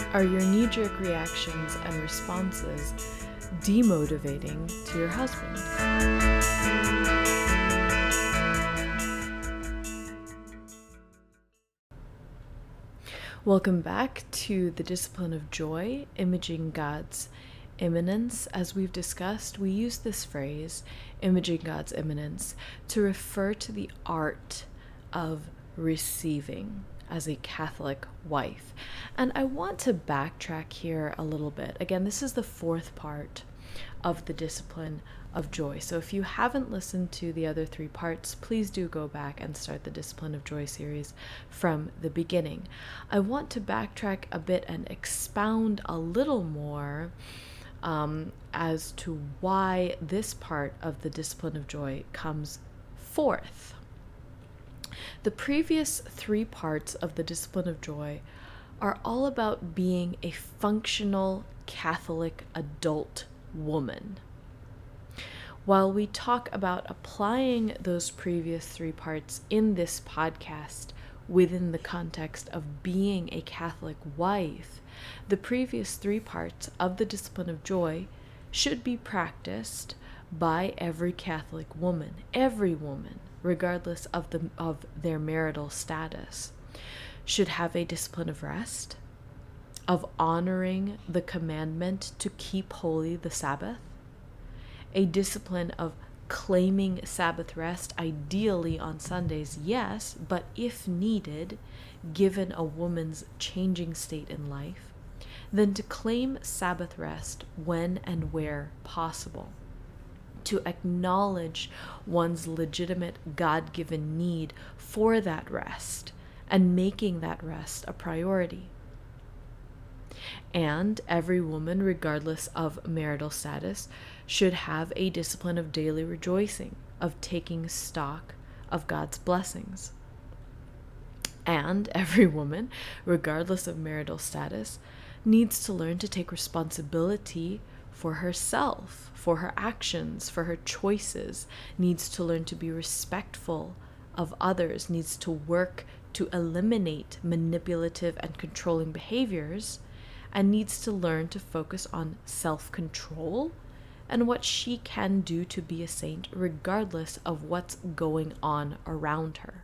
Are your knee-jerk reactions and responses demotivating to your husband? Welcome back to the discipline of joy, imaging God's immanence. As we've discussed, we use this phrase, imaging God's immanence, to refer to the art of receiving as a Catholic wife. And I want to backtrack here a little bit. Again, this is the fourth part of the discipline of joy. So if you haven't listened to the other three parts, please do go back and start the Discipline of Joy series from the beginning. I want to backtrack a bit and expound a little more as to why this part of the Discipline of Joy comes fourth. The previous three parts of the Discipline of Joy are all about being a functional Catholic adult woman. While we talk about applying those previous three parts in this podcast within the context of being a Catholic wife, the previous three parts of the Discipline of Joy should be practiced by every Catholic woman, every woman, regardless of their marital status, should have a discipline of rest, of honoring the commandment to keep holy the Sabbath, a discipline of claiming Sabbath rest, ideally on Sundays, yes, but if needed, given a woman's changing state in life, then to claim Sabbath rest when and where possible, to acknowledge one's legitimate God-given need for that rest and making that rest a priority. And every woman, regardless of marital status, should have a discipline of daily rejoicing, of taking stock of God's blessings. And every woman, regardless of marital status, needs to learn to take responsibility for herself, for her actions, for her choices, needs to learn to be respectful of others, needs to work to eliminate manipulative and controlling behaviors, and needs to learn to focus on self-control and what she can do to be a saint regardless of what's going on around her.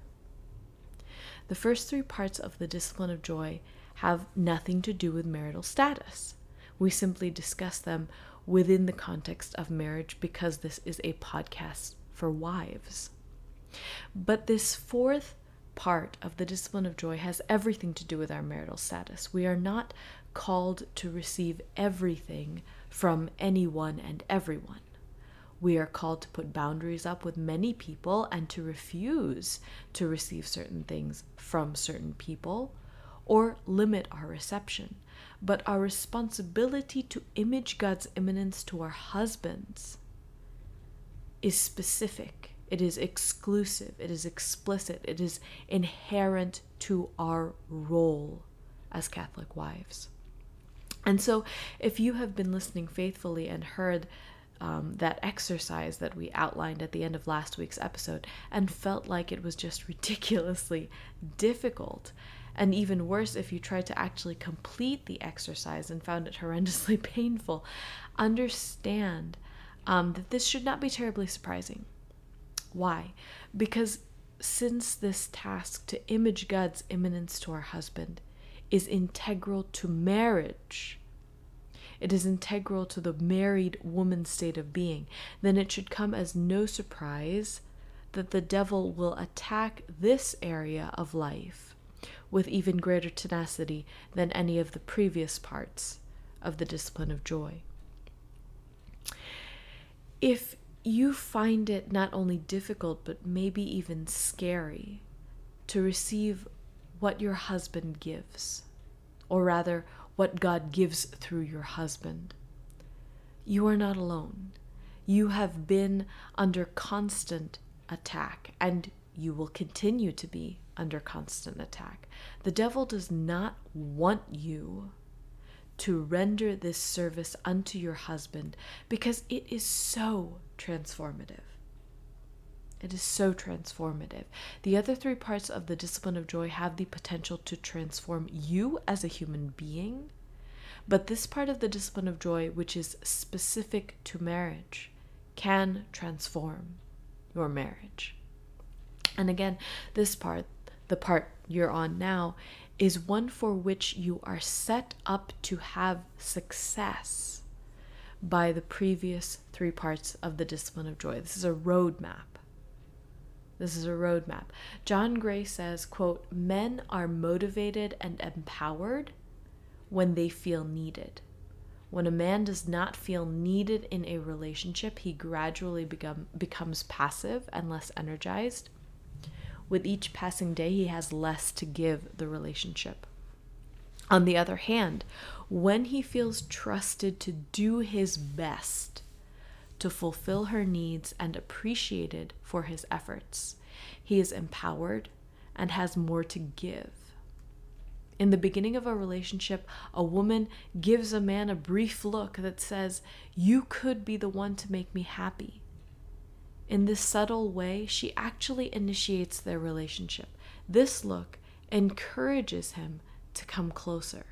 The first three parts of the Discipline of Joy have nothing to do with marital status. We simply discuss them within the context of marriage because this is a podcast for wives. But this fourth part of the Discipline of Joy has everything to do with our marital status. We are not called to receive everything from anyone and everyone. We are called to put boundaries up with many people and to refuse to receive certain things from certain people or limit our reception. But our responsibility to image God's immanence to our husbands is specific. It is exclusive. It is explicit. It is inherent to our role as Catholic wives. And so if you have been listening faithfully and heard that exercise that we outlined at the end of last week's episode and felt like it was just ridiculously difficult, and even worse if you tried to actually complete the exercise and found it horrendously painful, understand that this should not be terribly surprising. Why? Because since this task to image God's immanence to our husband is integral to marriage, it is integral to the married woman's state of being, then it should come as no surprise that the devil will attack this area of life with even greater tenacity than any of the previous parts of the Discipline of Joy. If you find it not only difficult, but maybe even scary to receive what your husband gives, or rather, what God gives through your husband, you are not alone. You have been under constant attack, and you will continue to be under constant attack. The devil does not want you to render this service unto your husband because it is so transformative. It is so transformative. The other three parts of the Discipline of Joy have the potential to transform you as a human being But this part of the discipline of joy, which is specific to marriage, can transform your marriage. And again, this part, the part you're on now, is one for which you are set up to have success by the previous 3 parts of the discipline of joy. This is a roadmap. John Gray says, quote, "Men are motivated and empowered when they feel needed. When a man does not feel needed in a relationship, he gradually becomes passive and less energized. With each passing day, he has less to give the relationship. On the other hand, when he feels trusted to do his best to fulfill her needs and appreciated for his efforts, he is empowered and has more to give. In the beginning of a relationship, a woman gives a man a brief look that says, 'You could be the one to make me happy.' In this subtle way, she actually initiates their relationship. This look encourages him to come closer.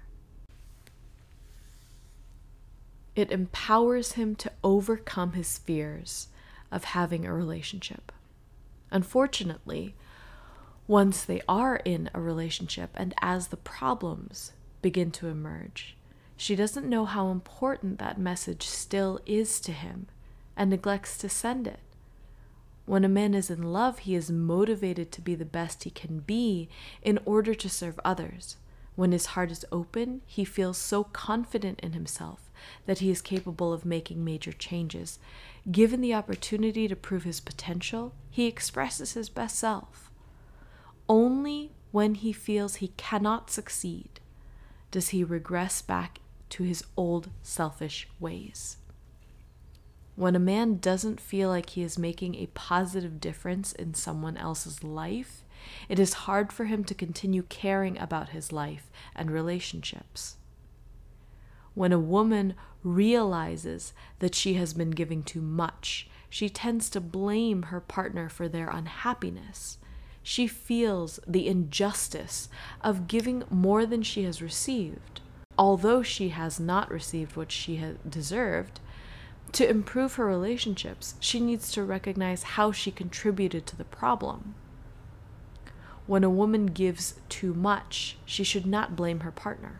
It empowers him to overcome his fears of having a relationship. Unfortunately, once they are in a relationship and as the problems begin to emerge, she doesn't know how important that message still is to him and neglects to send it. When a man is in love, he is motivated to be the best he can be in order to serve others. When his heart is open, he feels so confident in himself that he is capable of making major changes. Given the opportunity to prove his potential, he expresses his best self. Only when he feels he cannot succeed does he regress back to his old selfish ways. When a man doesn't feel like he is making a positive difference in someone else's life, it is hard for him to continue caring about his life and relationships. When a woman realizes that she has been giving too much, she tends to blame her partner for their unhappiness. She feels the injustice of giving more than she has received, although she has not received what she has deserved. To improve her relationships, she needs to recognize how she contributed to the problem. When a woman gives too much, she should not blame her partner.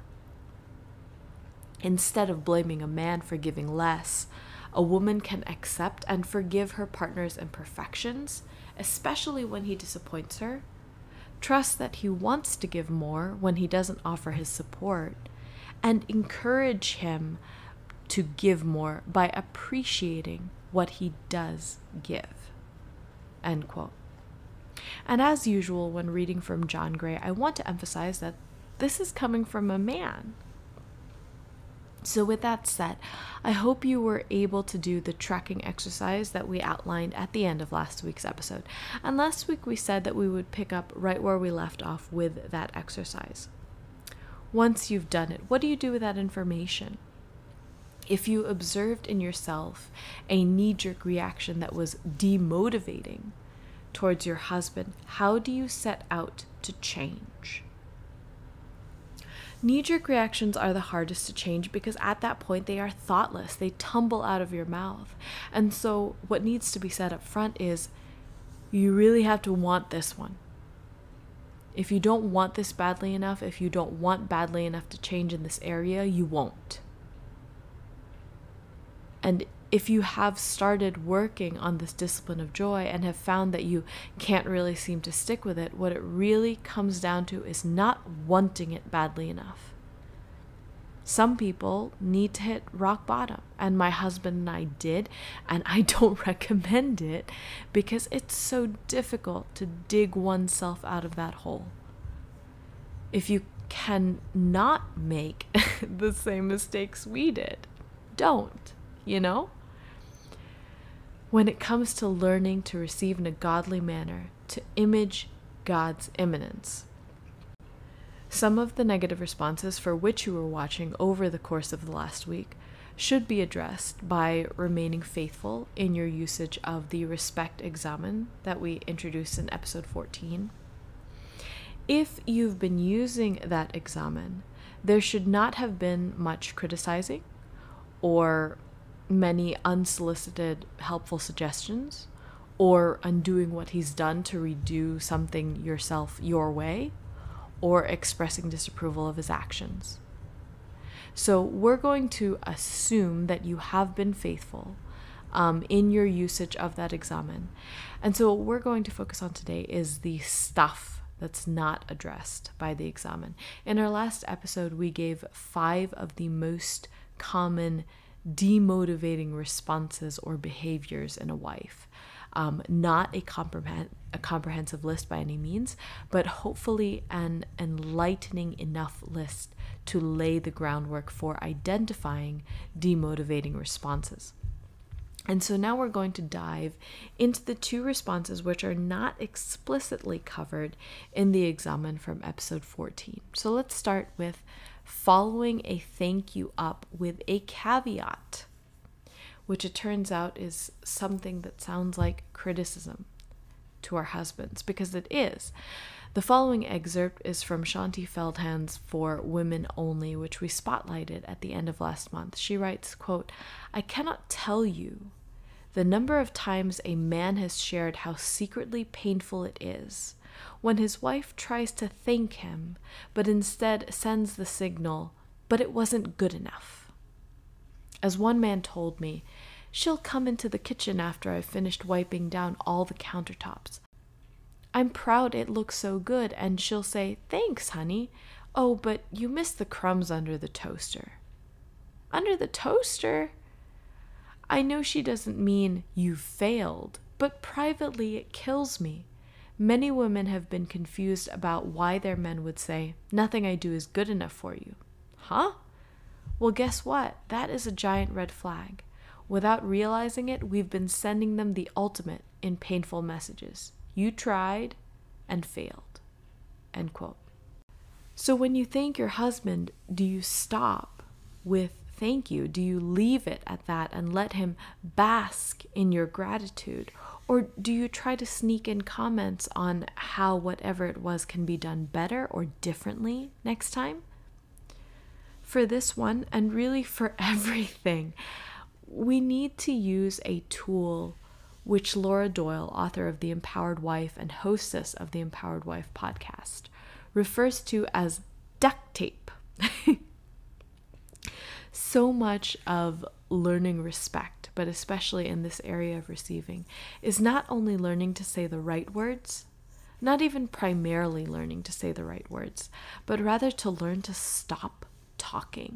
Instead of blaming a man for giving less, a woman can accept and forgive her partner's imperfections, especially when he disappoints her, trust that he wants to give more when he doesn't offer his support, and encourage him to give more by appreciating what he does give." End quote. And as usual, when reading from John Gray, I want to emphasize that this is coming from a man. So with that said, I hope you were able to do the tracking exercise that we outlined at the end of last week's episode. And last week we said that we would pick up right where we left off with that exercise. Once you've done it, what do you do with that information? If you observed in yourself a knee-jerk reaction that was demotivating towards your husband, how do you set out to change? Knee-jerk reactions are the hardest to change because at that point they are thoughtless. They tumble out of your mouth. And so what needs to be said up front is, you really have to want this one. If you don't want this badly enough, if you don't want badly enough to change in this area, you won't. And if you have started working on this discipline of joy and have found that you can't really seem to stick with it, what it really comes down to is not wanting it badly enough. Some people need to hit rock bottom, and my husband and I did, and I don't recommend it because it's so difficult to dig oneself out of that hole. If you cannot make the same mistakes we did, don't. You know? When it comes to learning to receive in a godly manner, to image God's immanence. Some of the negative responses for which you were watching over the course of the last week should be addressed by remaining faithful in your usage of the respect examen that we introduced in episode 14. If you've been using that examen, there should not have been much criticizing or many unsolicited helpful suggestions or undoing what he's done to redo something yourself your way or expressing disapproval of his actions. So we're going to assume that you have been faithful in your usage of that examen. And so what we're going to focus on today is the stuff that's not addressed by the examen. In our last episode, we gave 5 of the most common demotivating responses or behaviors in a wife. Not a comprehensive list by any means, but hopefully an enlightening enough list to lay the groundwork for identifying demotivating responses. And so now we're going to dive into the 2 responses which are not explicitly covered in the examen from episode 14. So let's start with following a thank you up with a caveat, which it turns out is something that sounds like criticism to our husbands, because it is. The following excerpt is from Shaunti Feldhand's For Women Only, which we spotlighted at the end of last month. She writes, quote, "I cannot tell you the number of times a man has shared how secretly painful it is when his wife tries to thank him, but instead sends the signal, 'But it wasn't good enough.' As one man told me, 'She'll come into the kitchen after I've finished wiping down all the countertops. I'm proud it looks so good, and she'll say, 'Thanks, honey. Oh, but you missed the crumbs under the toaster.' Under the toaster? I know she doesn't mean you failed, but privately it kills me. Many women have been confused about why their men would say, 'Nothing I do is good enough for you.' Huh? Well, guess what? That is a giant red flag. Without realizing it, we've been sending them the ultimate in painful messages. You tried and failed." End quote. So when you thank your husband, do you stop with thank you? Do you leave it at that and let him bask in your gratitude? Or do you try to sneak in comments on how whatever it was can be done better or differently next time? For this one, and really for everything, we need to use a tool which Laura Doyle, author of The Empowered Wife and hostess of the Empowered Wife podcast, refers to as duct tape. So much of learning respect, but especially in this area of receiving, is not only learning to say the right words, not even primarily learning to say the right words, but rather to learn to stop talking.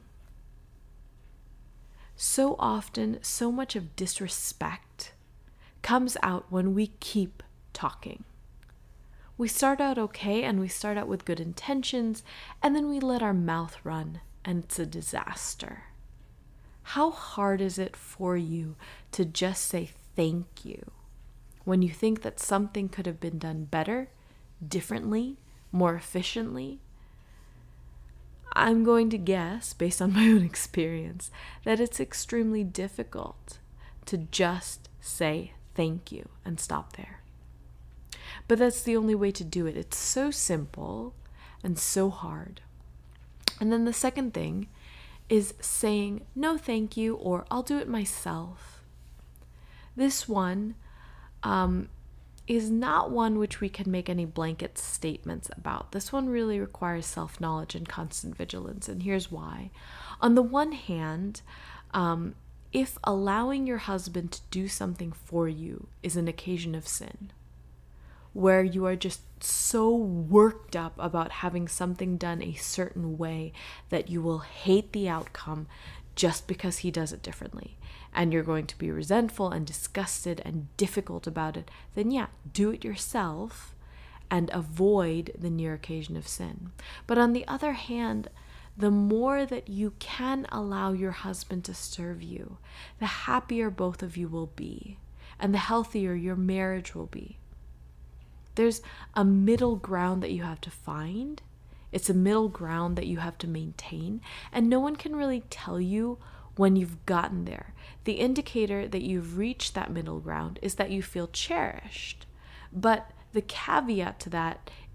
So often, so much of disrespect comes out when we keep talking. We start out okay, and we start out with good intentions, and then we let our mouth run, and it's a disaster. How hard is it for you to just say thank you when you think that something could have been done better, differently, more efficiently? I'm going to guess, based on my own experience, that it's extremely difficult to just say thank you and stop there. But that's the only way to do it. It's so simple and so hard. And then the second thing is saying no thank you, or I'll do it myself. This one is not one which we can make any blanket statements about. This one really requires self-knowledge and constant vigilance, and here's why. On the one hand, if allowing your husband to do something for you is an occasion of sin, where you are just so worked up about having something done a certain way that you will hate the outcome just because he does it differently, and you're going to be resentful and disgusted and difficult about it, then yeah, do it yourself and avoid the near occasion of sin. But on the other hand, the more that you can allow your husband to serve you, the happier both of you will be, and the healthier your marriage will be. There's a middle ground that you have to find. It's a middle ground that you have to maintain, and no one can really tell you when you've gotten there. The indicator that you've reached that middle ground is that you feel cherished. But the caveat to that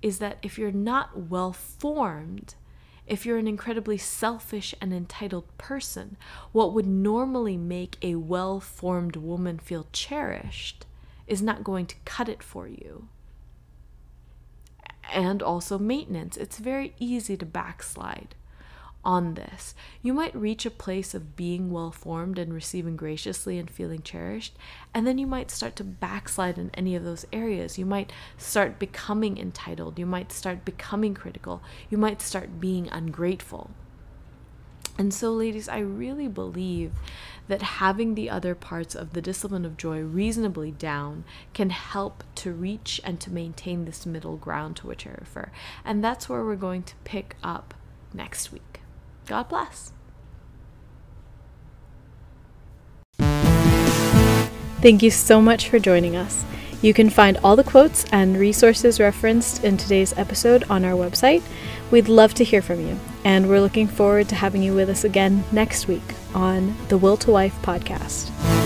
is that if you're not well formed, if you're an incredibly selfish and entitled person, what would normally make a well-formed woman feel cherished is not going to cut it for you. And also maintenance. It's very easy to backslide on this. You might reach a place of being well-formed and receiving graciously and feeling cherished, and then you might start to backslide in any of those areas. You might start becoming entitled. You might start becoming critical. You might start being ungrateful. And so, ladies, I really believe that having the other parts of the discipline of joy reasonably down can help to reach and to maintain this middle ground to which I refer. And that's where we're going to pick up next week. God bless. Thank you so much for joining us. You can find all the quotes and resources referenced in today's episode on our website. We'd love to hear from you, and we're looking forward to having you with us again next week on the Will to Wife podcast.